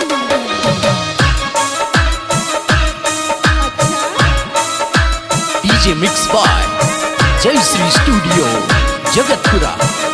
DJ mix by जय Shri studio Jagatpura.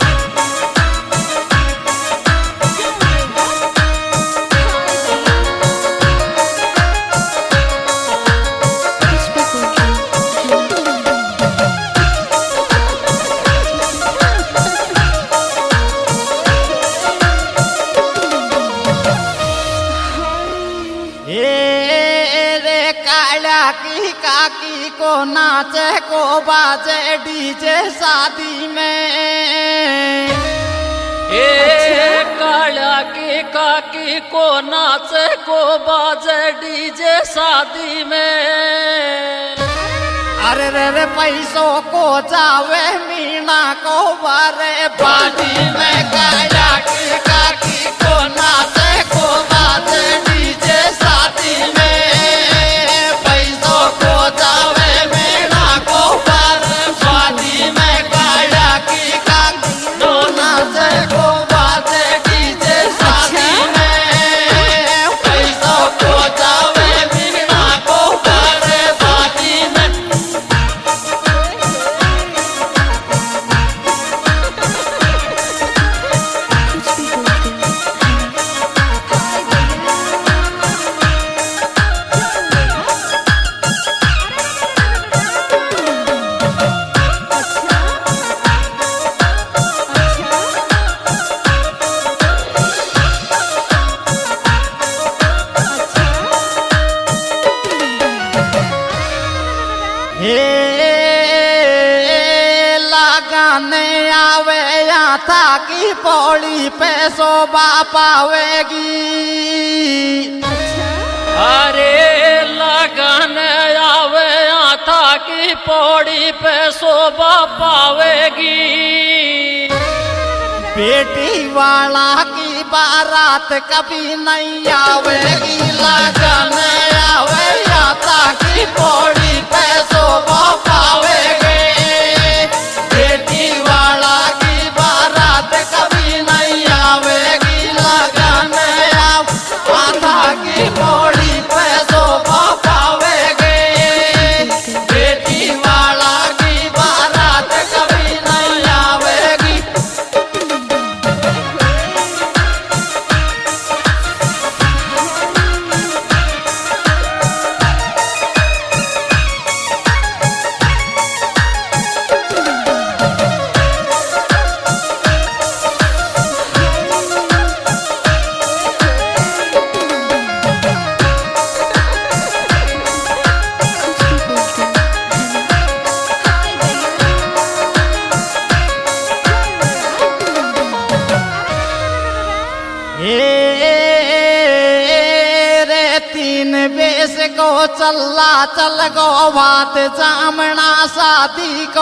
की काकी को नाचे को बाजे डीजे शादी में। काला की काकी को नाचे को बाजे डीजे शादी में। अरे रे पैसों को जावे मीना को बारे बाजी में। काला की काकी को नाचे को बाजे डीजे शादी में। लगाने आवे या था की पौड़ी पे शोभा पावेगी। अरे लगाने आवे या था की पौड़ी पे शोभा पावेगी। बेटी वाला की बारात कभी नहीं आवेगी। लगाने आवे या था की पौड़ी पे शोभा पावेगी। बेटी वाला की बारात कभी नहीं आवेगी। लगाने आधा की पौड़ी पे शोभा पावेगी। बेटी वाला की बारात कभी नहीं आवेगी। तीन बेस को चल्ला चल गो बात जामना शादी को।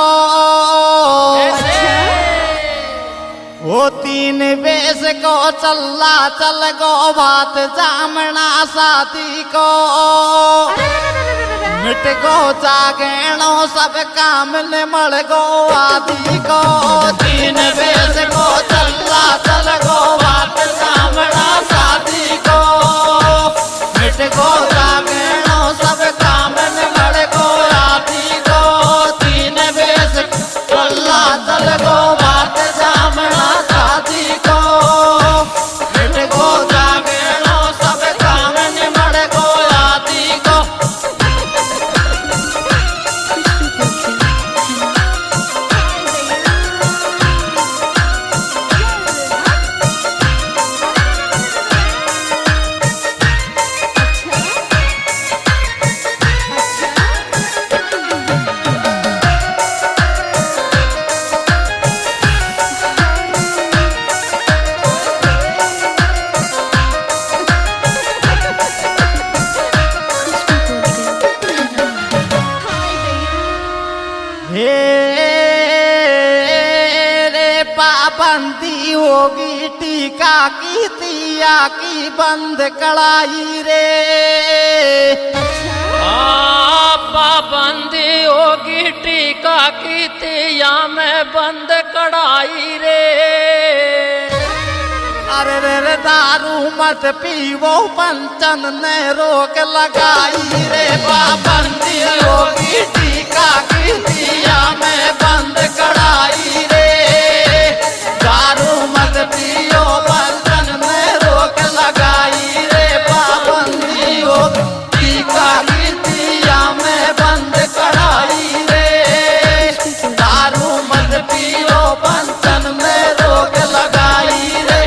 वो तीन बेस को चल्ला चल गो बात जामना शादी को। मिट गो जागेणो सब काम निमड़ गो आदि को। तीन बेस को चल्ला चल गो बात जामना शादी को। मिट गो जागेणो सब काम निमड़ गो आदि को। तीन बेस चल्ला चल गो बात जामना शादी को। मिट गो जागेणो सब काम निमड़ गो आदि को। पाबंदी होगी टीका की तिया की बंद कड़ाई रे। पाबंदी होगी टीका की तिया में बंद कड़ाई रे। अरे रे दारू मत पीवो पंचन ने रोक लगाई रे पाबंदी होगी टीका की दिया में बंद कड़ाई रे दारू मत पियो पंचन ने रोक लगाई रे पाबंदी होगी टीका की दिया में बंद कड़ाई रे दारू मत पियो पंचन ने रोक लगाई रे।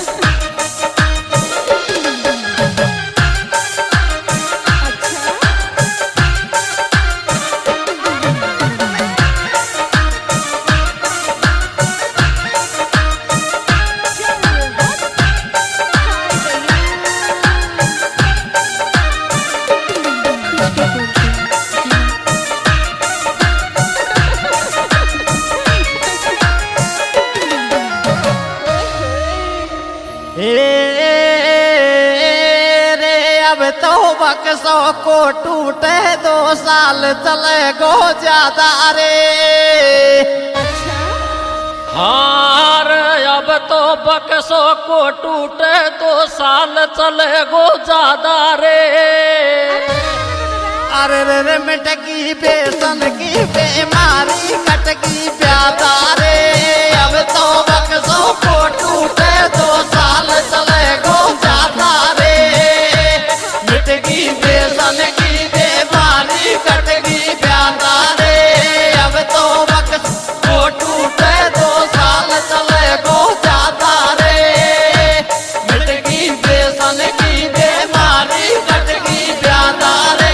अब तो बक्सों को टूटे 2 साल चले गो ज्यादा रे। हार अब तो बक्सों को टूटे 2 साल चले गो ज्यादा रे। अरे रे मिटकी बेसन की बीमारी कटकी प्यादा रे। अब तो बक्सों को टूटे 2 साल चले गो ज्यादा रे। मिटकी बेसन की बीमारी कटकी प्यादा रे। अब तो बक्सों को टूटे 2 साल चले गो ज्यादा रे। मिटकी बेसन की बीमारी कटकी प्यादा रे।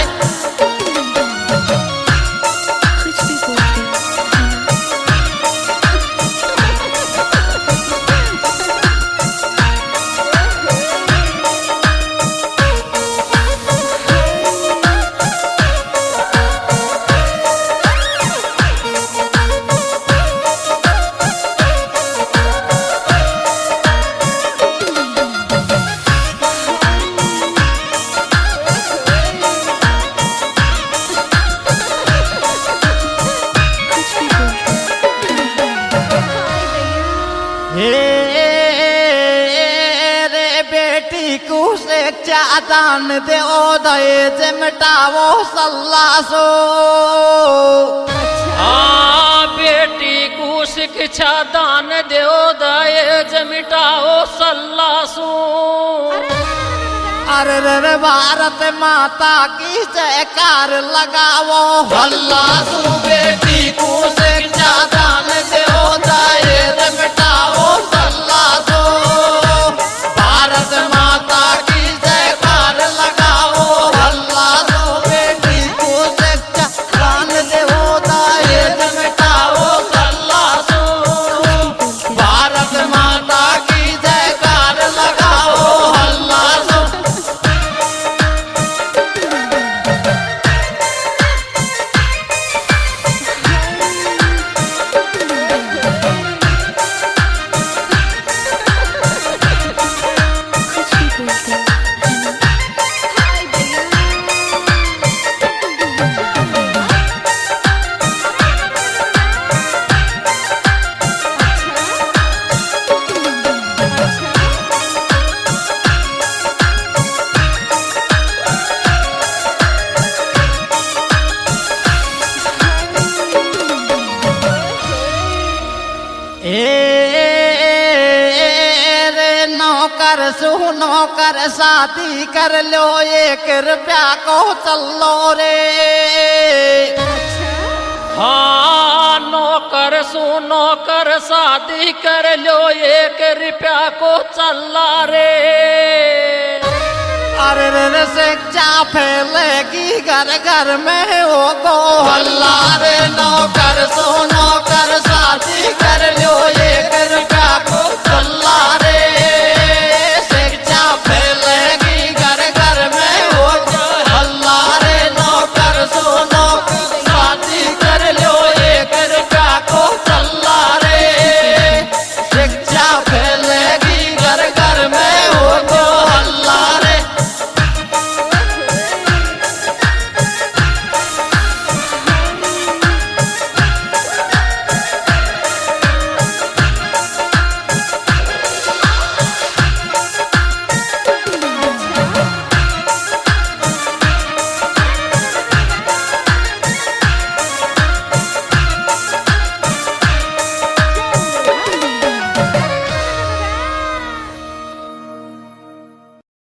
रे बेटी को शिक्षा दान दे दहेज मिटावो सल्ला सो। हाँ बेटी को शिक्षा दान दो दहेज मिटाओ सल्ला सो। अरे रे भारत माता की जयकार लगावो हल्ला सो। बेटी को शिक्षा दान दो दहेज मिटावो सल्ला सो। भारत माता की जयकार लगाओ हल्ला सो। बेटी को शिक्षा दान दो दहेज मिटाओ सल्ला सो। भारत माता की जयकार लगाओ हल्ला सो। रे नौकर सुनो कर शादी कर लो 1 रुपया को चलो रे। हाँ नौकर सुनो कर शादी कर लो 1 रुपया को चला रे। अरे रे शिक्षा फैलेगी घर घर में होगो हल्ला रे। नौकर सुनो कर शादी कर लो